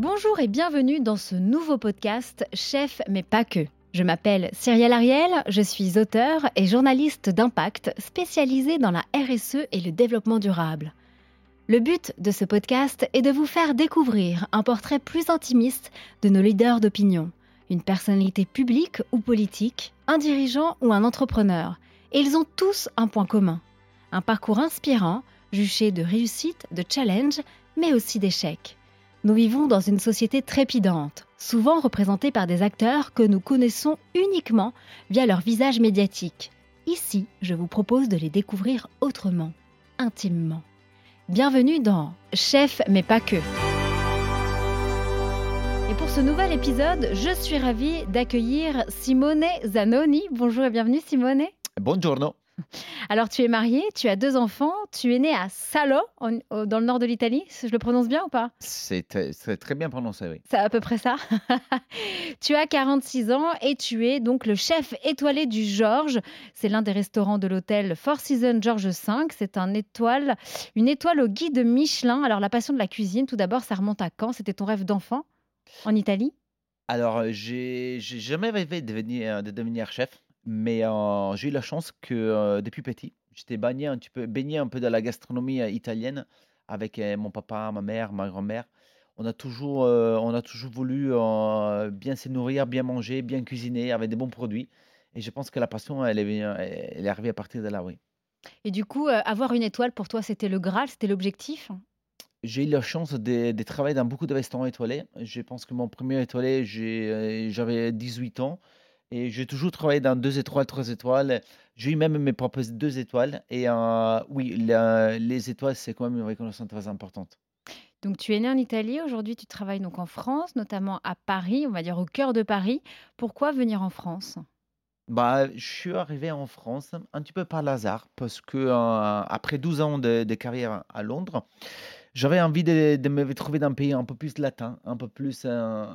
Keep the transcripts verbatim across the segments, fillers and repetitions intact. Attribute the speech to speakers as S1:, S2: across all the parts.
S1: Bonjour et bienvenue dans ce nouveau podcast Chef mais pas que. Je m'appelle Cyrielle Ariel, je suis auteure et journaliste d'impact spécialisée dans la R S E et le développement durable. Le but de ce podcast est de vous faire découvrir un portrait plus intimiste de nos leaders d'opinion, une personnalité publique ou politique, un dirigeant ou un entrepreneur. Et ils ont tous un point commun, un parcours inspirant, juché de réussite, de challenge, mais aussi d'échecs. Nous vivons dans une société trépidante, souvent représentée par des acteurs que nous connaissons uniquement via leur visage médiatique. Ici, je vous propose de les découvrir autrement, intimement. Bienvenue dans Chef mais pas que. Et pour ce nouvel épisode, je suis ravie d'accueillir Simone Zanoni. Bonjour et bienvenue Simone.
S2: Buongiorno.
S1: Alors tu es mariée, tu as deux enfants, tu es née à Salo, en- au- dans le nord de l'Italie. Je le prononce bien ou pas?
S2: C'est très, c'est très bien prononcé, oui.
S1: C'est à peu près ça. Tu as quarante-six ans et tu es donc le chef étoilé du Georges. C'est l'un des restaurants de l'hôtel Four Seasons Georges cinq. C'est un étoile, une étoile au guide Michelin. Alors la passion de la cuisine, tout d'abord, ça remonte à quand? C'était ton rêve d'enfant en Italie?
S2: Alors, euh, j'ai j'ai jamais rêvé de devenir, de devenir chef, mais euh, j'ai eu la chance que euh, depuis petit, j'étais baigné un petit peu, baigné un peu dans la gastronomie euh, italienne avec euh, mon papa, ma mère, ma grand-mère. On a toujours, euh, on a toujours voulu euh, bien se nourrir, bien manger, bien cuisiner avec des bons produits. Et je pense que la passion, elle est, venue- elle est arrivée à partir de là, oui.
S1: Et du coup, euh, avoir une étoile pour toi, c'était le Graal, c'était l'objectif?
S2: J'ai eu la chance de de travailler dans beaucoup de restaurants étoilés. Je pense que mon premier étoilé, j'ai, heu, j'avais dix-huit ans et j'ai toujours travaillé dans deux étoiles, trois étoiles. J'ai eu même mes propres deux étoiles et heu, oui, la les étoiles, c'est quand même une reconnaissance très importante.
S1: Donc tu es né en Italie, aujourd'hui tu travailles donc en France, notamment à Paris, on va dire au cœur de Paris. Pourquoi venir en France?
S2: Bah, je suis arrivé en France un petit peu par hasard parce que, heu, après douze ans de de carrière à Londres, j'avais envie de de me retrouver dans un pays un peu plus latin, un peu plus, heu,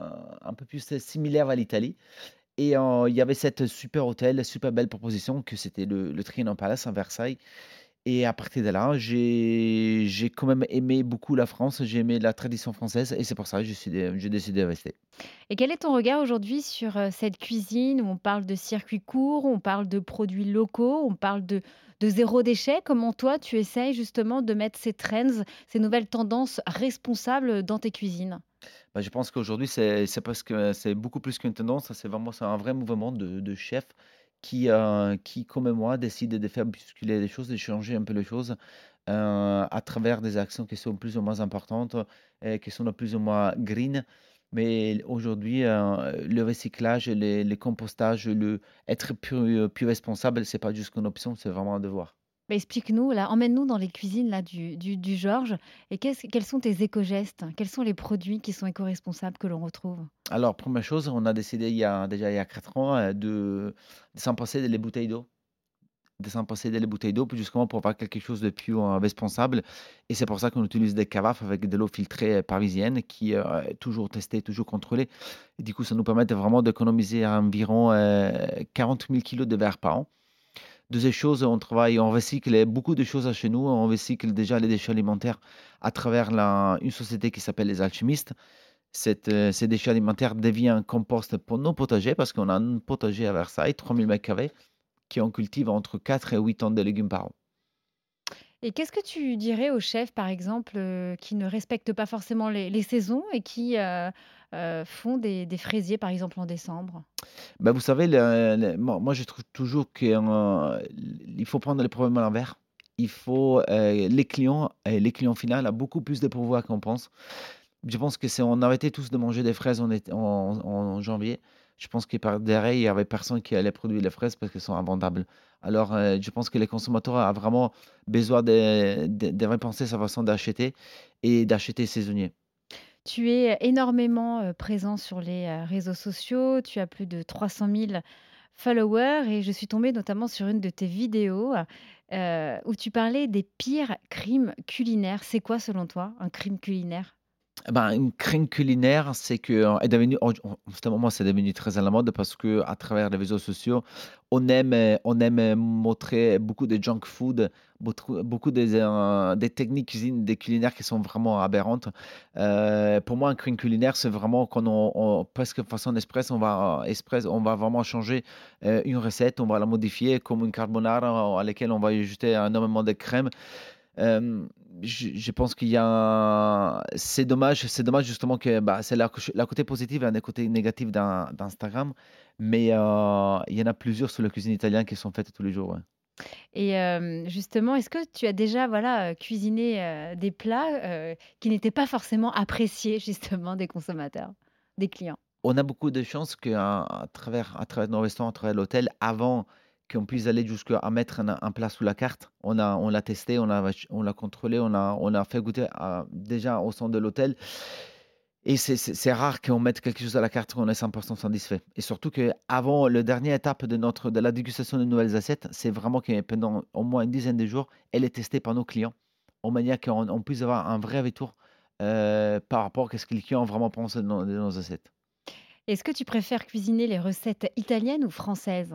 S2: un peu plus similaire à l'Italie. Et heu, il y avait cette super hôtel, super belle proposition que c'était le le Trianon Palace à Versailles et à partir de là, j'ai j'ai quand même aimé beaucoup la France, j'ai aimé la tradition française et c'est pour ça que j'ai décidé j'ai décidé de rester.
S1: Et quel est ton regard aujourd'hui sur euh, cette cuisine où on parle de circuits courts, on parle de produits locaux, on parle de, de zéro déchet? Comment toi tu essayes justement de mettre ces trends, ces nouvelles tendances responsables dans tes cuisines?
S2: Bah, je pense qu'aujourd'hui, c'est c'est parce que c'est beaucoup plus qu'une tendance, c'est vraiment c'est un vrai mouvement de de chefs qui, heu, qui comme moi décident de faire bousculer les choses, de changer un peu les choses, heu, à travers des actions qui sont plus ou moins importantes et qui sont plus ou moins green. Mais aujourd'hui, heu, le recyclage, les les compostages, le être plus, plus responsable, c'est pas juste une option, c'est vraiment un devoir.
S1: Bah, explique-nous, là, emmène-nous dans les cuisines là, du, du, du Georges et qu'est-ce- quels sont tes éco-gestes? Quels sont les produits qui sont éco-responsables que l'on retrouve?
S2: Alors, première chose, on a décidé il y a déjà il y a quatre ans, heu, de de s'en passer des bouteilles d'eau. De s'en passer des bouteilles d'eau, puis justement pour avoir quelque chose de plus, heu, responsable et c'est pour ça qu'on utilise des carafes avec de l'eau filtrée, heu, parisienne qui, heu, est toujours testée, toujours contrôlée et du coup, ça nous permet de vraiment d'économiser environ, heu, quarante mille kilogrammes de verre par an. Deuxième chose, on travaille on recycle beaucoup de choses à chez nous. On recycle déjà les déchets alimentaires à travers la une société qui s'appelle Les Alchimistes. Cette, heu, ces déchets alimentaires deviennent un compost pour nos potagers parce qu'on a un potager à Versailles, trois mille mètres carrés qui on cultive entre quatre et huit tonnes de légumes par an.
S1: Et qu'est-ce que tu dirais aux chefs, par exemple, heu, qui ne respectent pas forcément les les saisons et qui, heu heu, font des des fraisiers, par exemple, en décembre?
S2: Bah, vous savez, le le moi moi je trouve toujours que, heu, il faut prendre les problèmes à l'envers. Il faut, heu, les clients et les clients finaux a beaucoup plus de pouvoir qu'on pense. Je pense que si on arrêtait tous de manger des fraises en été en en janvier, je pense que par derrière, il y avait personne qui allait produire les fraises parce qu'elles sont invendables. Alors, heu, je pense que les consommateurs a vraiment besoin de de de repenser sa façon d'acheter et d'acheter saisonnier.
S1: Tu es énormément, heu, présent sur les, heu, réseaux sociaux. Tu as plus de trois cent mille followers et je suis tombée notamment sur une de tes vidéos, heu, où tu parlais des pires crimes culinaires. C'est quoi, selon toi, un crime culinaire?
S2: Eh ben, une crainte culinaire, c'est que, heu, est devenu en en c'est un moment, c'est devenu très à la mode parce qu'à travers les réseaux sociaux, on aime, heu, on aime, heu, montrer beaucoup de junk food, beaucoup beaucoup des, heu, des techniques cuisine, des culinaires qui sont vraiment aberrantes. Heu, pour moi, un crime culinaire, c'est vraiment quand on on presque façon express, on va express, on va vraiment changer, heu, une recette, on va la modifier comme une carbonara à laquelle on va ajouter énormément de crème. Hem, je je pense qu'il y a un c'est dommage c'est dommage justement que, bah, c'est la coche la côté positif et un des côtés négatifs d'in d'Instagram, mais heu, il y en a plusieurs sur la cuisine italienne qui sont faites tous les jours, ouais.
S1: Et hem, justement, est-ce que tu as déjà, voilà, heu, cuisiné, heu, des plats, heu, qui n'étaient pas forcément appréciés justement des consommateurs, des clients?
S2: On a beaucoup de chance qu'à à travers à travers nos restaurants, à travers l'hôtel, avant qu'on puisse aller jusqu'à mettre un un plat sous la carte, on a on l'a testé, on l'a vach on l'a contrôlé, on a on a fait goûter à déjà au centre de l'hôtel et c'est c'est c'est rare qu'on mette quelque chose à la carte qu'on est cent pour cent satisfait et surtout qu'avant le dernière étape de notre de la dégustation des nouvelles assiettes, c'est vraiment que pendant au moins une dizaine de jours, elle est testée par nos clients, en manière qu'on on puisse avoir un vrai retour, heu, par rapport à ce que les clients vraiment pensent de nos de nos assiettes.
S1: Est-ce que tu préfères cuisiner les recettes italiennes ou françaises?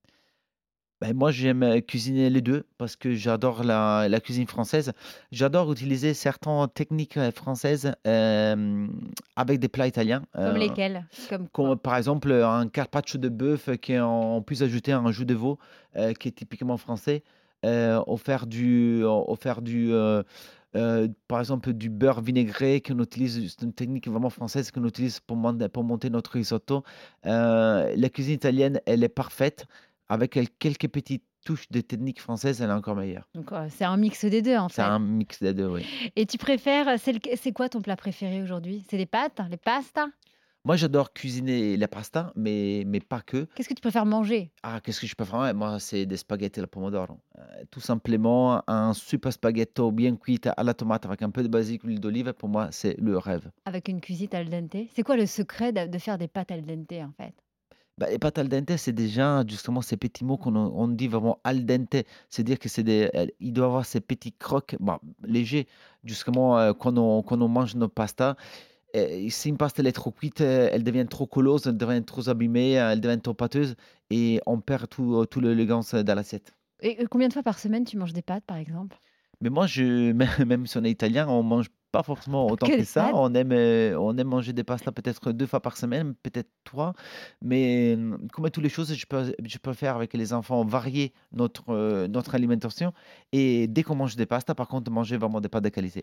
S2: Beh, moi, j'aime, heu, cuisiner les deux parce que j'adore la la cuisine française. J'adore utiliser certaines techniques, heu, françaises, hem, avec des plats italiens,
S1: Comme
S2: heu,
S1: lesquelles? Comme quoi?
S2: comme par exemple, heu, un carpaccio de bœuf qui est en plus ajouter un jus de veau, heu, qui est typiquement français, heu, au faire du au faire du, heu heu, par exemple, du beurre vinaigré qu'on utilise, c'est une technique vraiment française qu'on utilise pour monder pour monter notre risotto. Heu, la cuisine italienne, elle est parfaite. Avec quel quelques petites touches de technique française, elle est encore meilleure.
S1: Donc, heu, c'est un mix des deux en
S2: C'est
S1: fait.
S2: un mix des deux, oui.
S1: Et tu préfères, c'est lequel c'est quoi ton plat préféré aujourd'hui? C'est les pâtes, les pastas?
S2: Moi, j'adore cuisiner la pasta, mais mais pas que.
S1: Qu'est-ce que tu préfères manger?
S2: Ah, qu'est-ce que je peux faire? Ouais, moi, c'est des spaghettis al pomodoro. Heu, tout simplement, un super spaghetto bien cuit à la tomate avec un peu de basilic, huile d'olive, pour moi, c'est le rêve.
S1: Avec une cuisine al dente? C'est quoi le secret de de faire des pâtes al dente en fait?
S2: Bah, les pâtes al dente, c'est déjà justement ces petits mots qu'on on dit vraiment al dente. C'est-à-dire que c'est des elles il doit avoir ces petits crocs, bon, légers, justement, heu, quand on quand on mange nos pastas. Heu, si une pasta elle est trop cuite, heu, elle devient trop collose, elle devient trop abîmée, heu, elle devient trop pâteuse et on perd tout, heu, tout l'élégance dans l'assiette.
S1: Et heu, combien de fois par semaine tu manges des pâtes par exemple?
S2: Mais moi, je mê même si on est italien, on mange pas forcément
S1: Pas
S2: autant
S1: que
S2: que
S1: des
S2: ça.
S1: pâtes?
S2: On aime, heu, on aime manger des pastas peut-être deux fois par semaine, peut-être trois. Mais, mmh, comme toutes les choses, je peux je préfère avec les enfants varier notre, heu, notre alimentation et dès qu'on mange des pastas, par contre, manger vraiment des pâtes de qualité.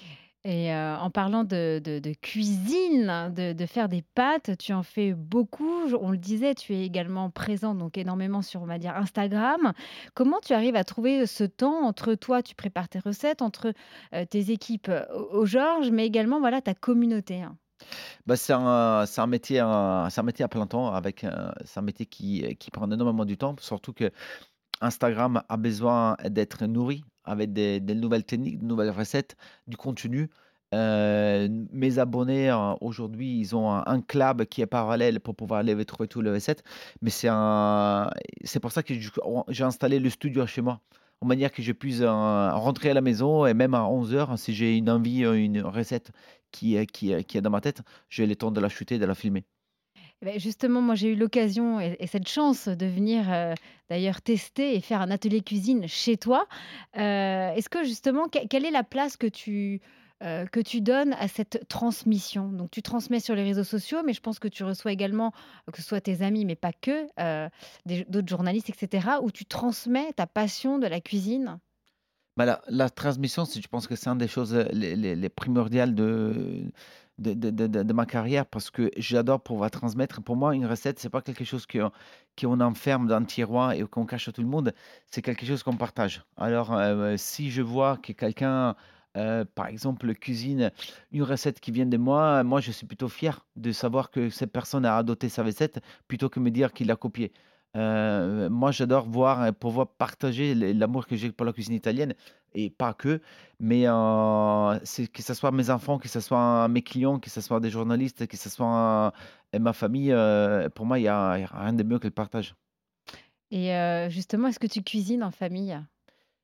S1: Et heu, en parlant de de de cuisine, de de faire des pâtes, tu en fais beaucoup. Je On le disait, tu es également présent donc énormément sur, on va dire, Instagram. Comment tu arrives à trouver ce temps entre toi, tu prépares tes recettes, entre, heu, tes équipes, heu, au au Georges, mais également, voilà, ta communauté, hein?
S2: Bah, c'est un c'est un métier, un c'est un métier à plein temps avec, heu, c'est un métier qui, heu, qui prend énormément du temps, surtout que Instagram a besoin d'être nourri avec des des nouvelles techniques, de nouvelles recettes, du contenu. Heu, mes abonnés, heu, aujourd'hui, ils ont un un club qui est parallèle pour pouvoir aller trouver toutes les recettes, mais c'est un c'est pour ça que du coup, on j'ai installé le studio chez moi, en manière que je puisse, heu, rentrer à la maison et même à onze heures, si j'ai une envie, heu, une recette qui est qui est qui est dans ma tête, j'ai le temps de la shooter, de la filmer.
S1: Eh beh, justement, moi, j'ai eu l'occasion et et cette chance de venir, heu, d'ailleurs tester et faire un atelier cuisine chez toi. Heu, est-ce que justement, que quelle est la place que tu, heu, que tu donnes à cette transmission? Donc tu transmets sur les réseaux sociaux, mais je pense que tu reçois également, euh, que ce soit tes amis, mais pas que, heu, des d'autres journalistes et cetera, où tu transmets ta passion de la cuisine?
S2: Bah, la la transmission, c'est je pense que c'est une des choses, heu, les les les primordiales de de de de de de ma carrière parce que j'adore pouvoir transmettre. Pour moi, une recette, c'est pas quelque chose qu'on qu'on enferme dans un tiroir et qu'on cache à tout le monde, c'est quelque chose qu'on partage. Alors, heu, si je vois que quelqu'un, heu, par exemple, cuisine une recette qui vient de moi, moi, je suis plutôt fier de savoir que cette personne a adopté sa recette plutôt que me dire qu'il l'a copiée. Heu, moi, j'adore voir et pouvoir partager l l'amour que j'ai pour la cuisine italienne et pas que, mais heu, c'est que ce soit mes enfants, que ce soit mes clients, que ce soit des journalistes, que ce soit, heu, ma famille, heu, pour moi, il y a il y a rien de mieux que le partage.
S1: Et heu, justement, est-ce que tu cuisines en famille?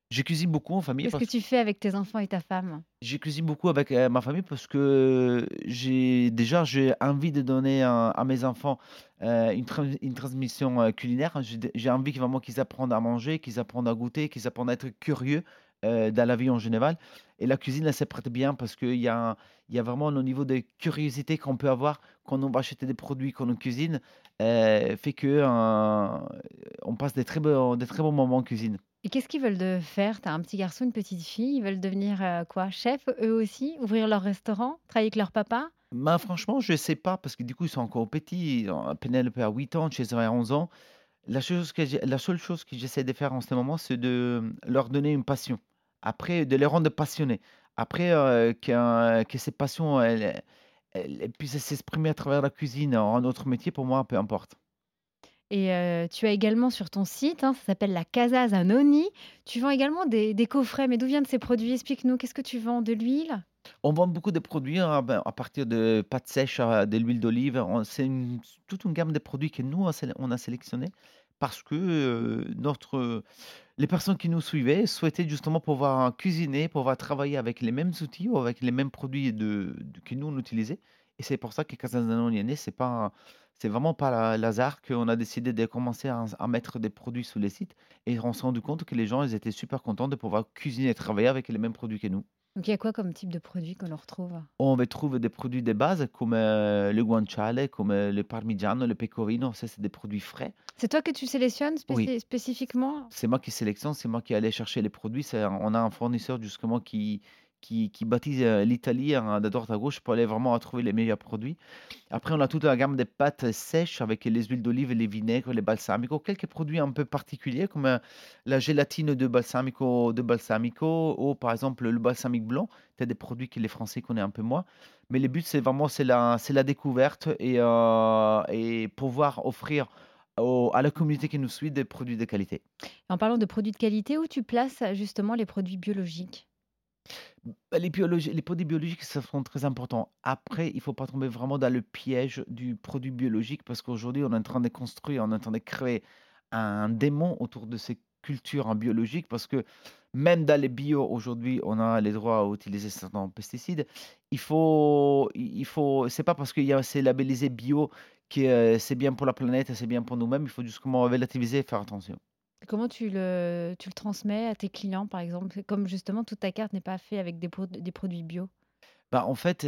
S2: Je cuisine beaucoup en famille
S1: Qu'est-ce que
S2: parce
S1: tu fais avec tes enfants et ta femme?
S2: je cuisine beaucoup avec, heu, ma famille parce que j'ai déjà j'ai envie de donner à à mes enfants, heu, une tran une transmission, heu, culinaire. J'ai d j'ai envie que vraiment qu'ils apprennent à manger, qu'ils apprennent à goûter, qu'ils apprennent à être curieux, heu, dans la vie en général et la cuisine, elle se prête bien parce qu'il y a il y a vraiment au niveau de curiosité qu'on peut avoir quand on va acheter des produits qu'on cuisine, heu, fait que, heu, on passe des très bons des très bons moments en cuisine.
S1: Et qu'est-ce qu'ils veulent de faire? Tu as un petit garçon, une petite fille, ils veulent devenir, heu, quoi? Chefs, eux aussi? Ouvrir leur restaurant? Travailler avec leur papa?
S2: Ben, franchement, je sais pas parce que du coup, ils sont encore petits. Heu, Pénélope a huit ans, César a onze ans. La chose que j'ai la seule chose que j'essaie de faire en ce moment, c'est de, mmh, leur donner une passion. Après, de les rendre passionnés. Après, heu, qu'un que ces passions, elles elles elles puissent s'exprimer à travers la cuisine en autre métier, pour moi, peu importe.
S1: Et heu, tu as également sur ton site, hein, ça s'appelle la Casa Zanoni, tu vends également des des coffrets, mais d'où viennent ces produits? Explique-nous, qu'est-ce que tu vends? De l'huile?
S2: On vend beaucoup de produits, hein, ben, à partir de pâtes sèches à de l'huile d'olive. On c'est une toute une gamme de produits que nous, on a séle on a sélectionnés parce que, heu, notre, les personnes qui nous suivaient souhaitaient justement pouvoir cuisiner, pouvoir travailler avec les mêmes outils ou avec les mêmes produits de de que nous on utilisait et c'est pour ça que Casa Zanoni est né. C'est pas c'est vraiment pas la l'hasard qu'on a décidé de commencer à à mettre des produits sur les sites et on s'est rendu compte que les gens, ils étaient super contents de pouvoir cuisiner et travailler avec les mêmes produits que nous.
S1: Donc il y a quoi comme type de produit que l'on retrouve?
S2: On va trouver des produits de base comme, heu, le guanciale, comme, heu, le parmigiano, le pecorino, ça c'est des produits frais.
S1: C'est toi que tu sélectionnes
S2: Oui.
S1: spéci spécifiquement?
S2: C'est moi qui sélectionne, c'est moi qui allais chercher les produits. C'est un on a un fournisseur justement qui qui qui baptise, heu, l'Italie, hein, de droite à gauche pour aller vraiment à trouver les meilleurs produits. Après, on a toute la gamme des pâtes sèches avec les huiles d'olive, les vinaigres, les balsamico, quelques produits un peu particuliers comme, heu, la gélatine de balsamico de balsamico ou par exemple le balsamique blanc. C'est des produits que les Français connaissent un peu moins. Mais le but, c'est vraiment c'est la c'est la découverte et heu et pouvoir offrir au à la communauté qui nous suit des produits de qualité.
S1: En parlant de produits de qualité, où tu places justement les produits biologiques?
S2: Bah, les biologi les produits biologiques, ça sont très importants. Après, il faut pas tomber vraiment dans le piège du produit biologique parce qu'aujourd'hui, on est en train de construire, on est en train de créer un démon autour de ces cultures en biologique parce que même dans les bio, aujourd'hui, on a les droits à utiliser certains pesticides. Il faut il il faut c'est pas parce qu'il y a c'est labellisé bio que, heu, c'est bien pour la planète et c'est bien pour nous-mêmes. Il faut justement relativiser et faire attention.
S1: Comment tu le tu le transmets à tes clients, par exemple? Comme justement toute ta carte n'est pas fait avec des prod des produits bio.
S2: Bah, en fait,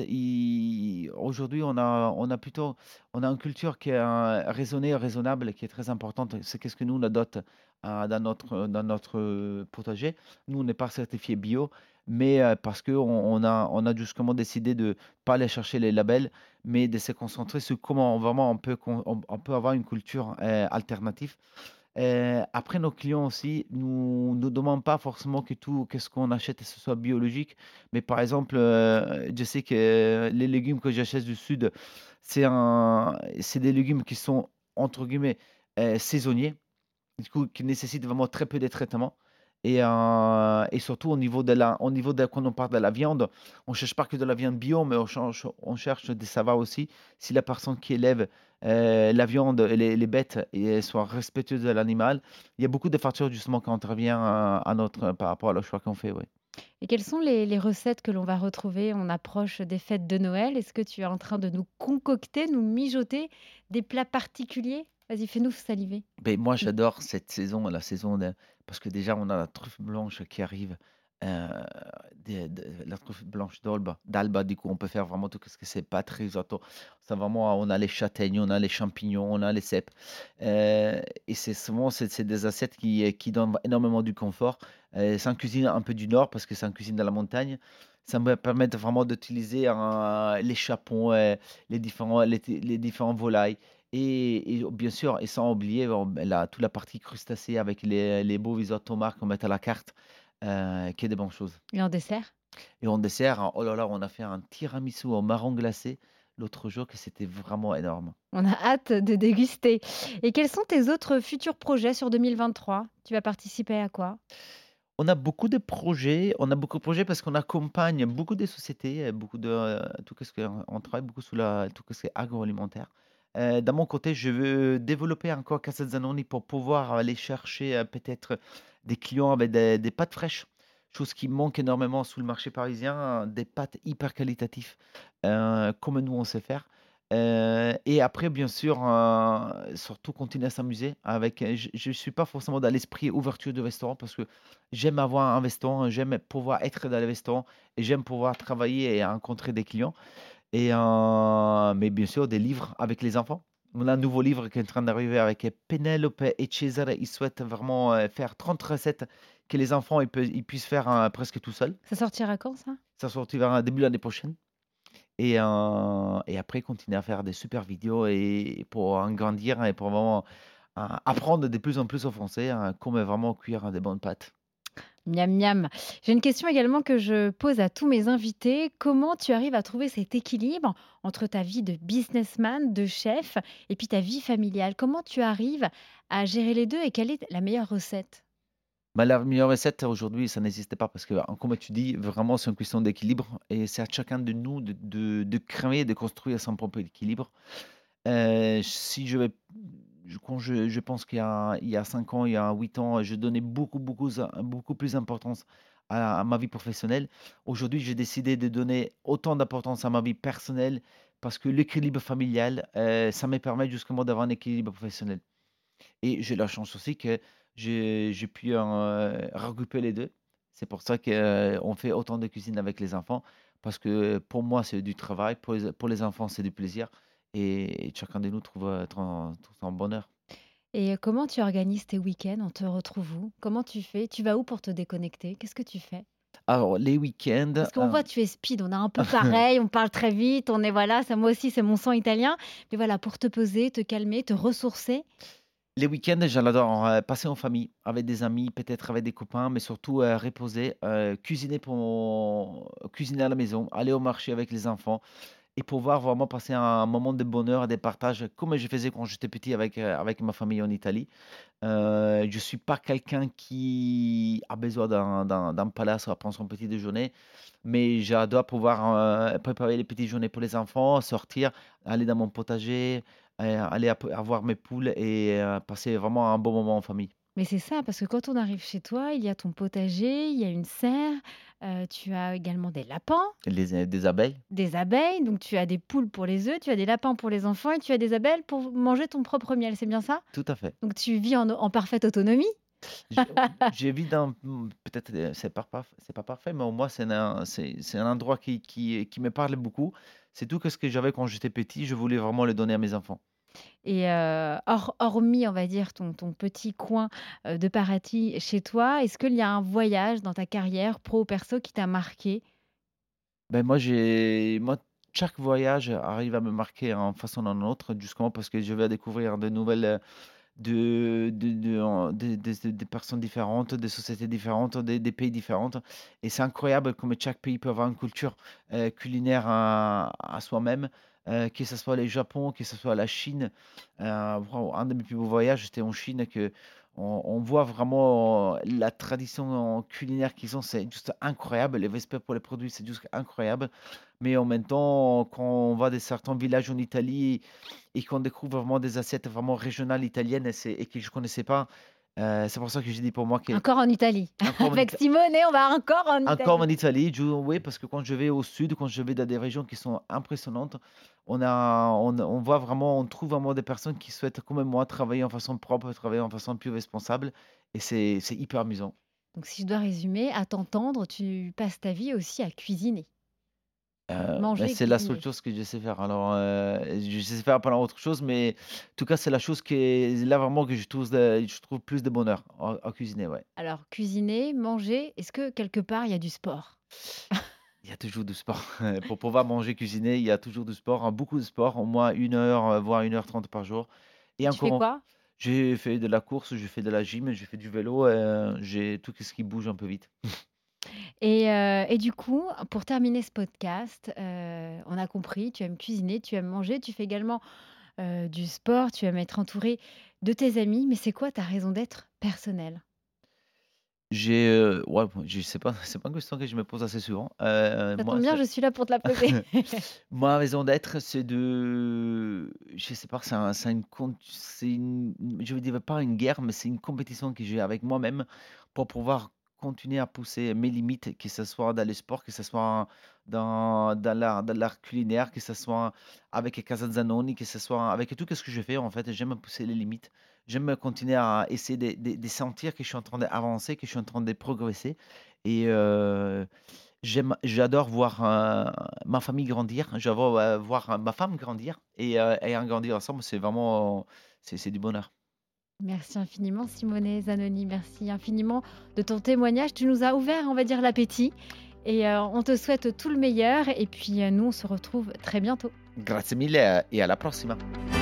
S2: il aujourd'hui, on a on a plutôt on a une culture qui est, heu, raisonnée, raisonnable, qui est très importante. C'est qu'est-ce que nous, on adopte, heu, dans notre dans notre, heu, potager. Nous, on n'est pas certifié bio, mais heu, parce qu'on on a on a justement décidé de pas aller chercher les labels, mais de se concentrer sur comment vraiment on peut con on on peut avoir une culture, heu, alternative. Heu, après nos clients aussi nous nous demandent pas forcément que tout qu'est-ce qu'on achète, que ce soit biologique. Mais par exemple, heu, je sais que les légumes que j'achète du sud, c'est un c'est des légumes qui sont entre guillemets, heu, «saisonniers». Du coup, qui nécessite vraiment très peu de traitement et heu et surtout au niveau de la au niveau de quand on parle de la viande, on cherche pas que de la viande bio, mais on change on cherche de savoir aussi si la personne qui élève, heu, la viande et les les bêtes et elles soient respectueuses de l'animal. Il y a beaucoup de facteurs justement qui intervient à à notre par rapport à le choix qu'on fait, oui.
S1: Et quelles sont les les recettes que l'on va retrouver? On approche des fêtes de Noël. Est-ce que tu es en train de nous concocter, nous mijoter des plats particuliers? Vas-y, fais-nous saliver.
S2: Beh, moi, j'adore cette saison, la saison de parce que déjà, on a la truffe blanche qui arrive, heu, des de la truffe blanche d'Olba d'Alba, du coup, on peut faire vraiment tout ce que c'est pâtes, risotto. C'est vraiment on a les châtaignes, on a les champignons, on a les cèpes, heu et c'est souvent, c'est c'est des assiettes qui, heu, qui donnent énormément du confort. Heu, c'est une cuisine un peu du nord parce que c'est une cuisine de la montagne. Ça me permet de vraiment d'utiliser, heu, les chapons, heu, les différents les les différents volailles. Et et bien sûr et sans oublier, bon, beh, la toute la partie crustacés avec les les beaux risotto mar qu'on met à la carte, heu, que des bonnes choses.
S1: Et en dessert?
S2: Et en dessert, hein, oh là là, on a fait un tiramisu au marron glacé l'autre jour que c'était vraiment énorme.
S1: On a hâte de déguster. Et quels sont tes autres futurs projets sur deux mille vingt-trois? Tu vas participer à quoi?
S2: On a beaucoup de projets, on a beaucoup de projets parce qu'on accompagne beaucoup de sociétés, heu, beaucoup de, heu, tout ce que on travaille beaucoup sur la tout ce qui est agroalimentaire. Heu, de mon côté, je veux développer encore Casa Zanoni pour pouvoir aller chercher, heu, peut-être des clients avec des des pâtes fraîches, chose qui manque énormément sous le marché parisien, des pâtes hyper qualitatifs, heu, comme nous on sait faire. Heu et après bien sûr, heu, surtout continuer à s'amuser avec, heu, je je suis pas forcément dans l'esprit ouverture de restaurant parce que j'aime avoir un restaurant, j'aime pouvoir être dans le restaurant et j'aime pouvoir travailler et rencontrer des clients et heu, mais bien sûr des livres avec les enfants. On a un nouveau livre qui est en train d'arriver avec, heu, Penelope et Cesare. Ils souhaitent vraiment, heu, faire trente recettes que les enfants ils peu ils puissent faire, heu, presque tout seuls.
S1: Ça sortira quand ça?
S2: Ça sortira début de l'année prochaine et heu et après continuer à faire des super vidéos et pour en grandir et pour vraiment a apprendre de plus en plus aux Français, hein, comment vraiment cuire des bonnes pâtes.
S1: Miam miam. J'ai une question également que je pose à tous mes invités. Comment tu arrives à trouver cet équilibre entre ta vie de businessman, de chef et puis ta vie familiale? Comment tu arrives à gérer les deux et quelle est la meilleure recette?
S2: Bah, la meilleure recette aujourd'hui, ça n'existe pas parce que, hein, comme tu dis, vraiment c'est une question d'équilibre et c'est à chacun de nous de de de créer, de construire son propre équilibre. Heu, si je vais je quand je je pense qu'il y a il y a cinq ans, il y a huit ans, je donnais beaucoup, beaucoup za beaucoup plus d'importance à à ma vie professionnelle. Aujourd'hui, j'ai décidé de donner autant d'importance à ma vie personnelle parce que l'équilibre familial, heu, ça me permet justement d'avoir un équilibre professionnel et j'ai la chance aussi que j'ai j'ai pu, heu, regrouper les deux. C'est pour ça qu'on fait autant de cuisine avec les enfants parce que pour moi, c'est du travail, pour les pour les enfants, c'est du plaisir et chacun de nous trouve, heu, ton trouve son bonheur.
S1: Et comment tu organises tes week-ends? On te retrouve où? Comment tu fais? Tu vas où pour te déconnecter? Qu'est-ce que tu fais?
S2: Alors les week-ends,
S1: Parce qu'on voit,
S2: hem
S1: tu es speed, on est un peu pareil, on parle très vite, on est voilà, ça moi aussi c'est mon sang italien. Mais voilà, pour te poser, te calmer, te ressourcer.
S2: les week-ends, j'adore, heu, passer en famille, avec des amis, peut-être avec des copains, mais surtout, heu, reposer, heu, cuisiner pour mon cuisiner à la maison, aller au marché avec les enfants. Et pouvoir vraiment passer un moment de bonheur et de partage comme je faisais quand j'étais petit avec, heu, avec ma famille en Italie. Heu, je suis pas quelqu'un qui a besoin d'un d'un d'un palace à prendre son petit déjeuner, mais j'adore pouvoir, heu, préparer les petits déjeuners pour les enfants, sortir, aller dans mon potager, heu, aller ap avoir mes poules et heu, passer vraiment un bon moment en famille.
S1: Mais c'est ça, parce que quand on arrive chez toi, il y a ton potager, il y a une serre, heu, tu as également des lapins,
S2: Les des abeilles,
S1: des abeilles, donc tu as des poules pour les œufs, tu as des lapins pour les enfants et tu as des abeilles pour manger ton propre miel, c'est bien ça?
S2: tout à fait.
S1: Donc tu vis en en parfaite autonomie?
S2: Je je vis dans mmh, peut-être, heu, c'est pas parf c'est pas parfait, mais au moins c'est un c'est c'est un endroit qui qui qui me parle beaucoup. C'est tout que ce que j'avais quand j'étais petit, je voulais vraiment le donner à mes enfants.
S1: Et heu, hors hormis, on va dire, ton ton petit coin, heu, de paradis chez toi, est-ce qu'il y a un voyage dans ta carrière pro ou perso qui t'a marqué?
S2: Ben, moi j'ai moi chaque voyage arrive à me marquer en façon ou en autre, justement parce que je vais découvrir de nouvelles, heu, de de de en des des des personnes différentes, des sociétés différentes, des des pays différentes et c'est incroyable comme chaque pays peut avoir une culture, heu, culinaire à à soi-même, heu, que ce soit le Japon, que ce soit la Chine. Heu, waouh, un de mes plus beaux voyages, c'était en Chine que on on voit vraiment euh, la tradition culinaire qu'ils ont, c'est juste incroyable. Les respect pour les produits, c'est juste incroyable. Mais en même temps, quand on va dans certains villages en Italie et qu'on découvre vraiment des assiettes vraiment régionales italiennes et c'est et que je connaissais pas, heu, c'est pour ça que j'ai dit pour moi que
S1: Encore en Italie.
S2: encore en
S1: Avec
S2: Ita
S1: Simone, on va encore en
S2: encore en
S1: Italie.
S2: Italie, je oui, parce que quand je vais au sud, quand je vais dans des régions qui sont impressionnantes, on a on on voit vraiment, on trouve vraiment des personnes qui souhaitent comme moi travailler en façon propre, travailler en façon plus responsable et c'est c'est hyper amusant.
S1: Donc si je dois résumer, à t'entendre, tu passes ta vie aussi à cuisiner,
S2: Heu, bah,
S1: manger et
S2: c'est la seule
S1: cuisiner.
S2: chose que je sais faire. Alors, heu, je sais faire plein d'autres choses, mais en tout cas, c'est la chose qui est là vraiment que je trouve de je trouve plus de bonheur à à cuisiner, ouais.
S1: Alors cuisiner, manger, est-ce que quelque part il y a du sport?
S2: Il y a toujours du sport. Pour pouvoir manger, cuisiner, il y a toujours du sport, hein, beaucoup de sport, au moins une heure, heu, voire une heure trente par jour et
S1: Tu fais
S2: encore en
S1: quoi?
S2: j'ai fait de la course, j'ai fait de la gym, j'ai fait du vélo, heu, j'ai tout ce qui bouge un peu vite.
S1: Et heu et du coup, pour terminer ce podcast, heu, on a compris, tu aimes cuisiner, tu aimes manger, tu fais également, heu, du sport, tu aimes être entouré de tes amis, mais c'est quoi ta raison d'être personnelle?
S2: J'ai, heu, ouais, bon, je sais pas, c'est pas une question que je me pose assez souvent. Heu,
S1: Ça
S2: moi,
S1: tombe bien,
S2: c'est
S1: je suis là pour te la poser.
S2: ma raison d'être, c'est de je sais pas, c'est un c'est une con c'est une je ne dirais pas une guerre, mais c'est une compétition que j'ai avec moi-même pour pouvoir continuer à pousser mes limites, que ce soit dans le sport, que ce soit dans dans l'art dans l'art culinaire, que ce soit avec Casa Zanoni, que ce soit avec tout ce que je fais, en fait. J'aime pousser les limites. J'aime continuer à essayer de de de sentir que je suis en train d'avancer, que je suis en train de progresser et heu, j'aime j'adore voir, heu, ma famille grandir. J'adore, heu, voir euh, ma femme grandir et heu et en grandir ensemble, c'est vraiment c'est c'est du bonheur.
S1: Merci infiniment Simone Zanoni, merci infiniment de ton témoignage. Tu nous as ouvert, on va dire, l'appétit et heu, on te souhaite tout le meilleur et puis, heu, nous, on se retrouve très bientôt.
S2: Grazie mille e e alla prossima.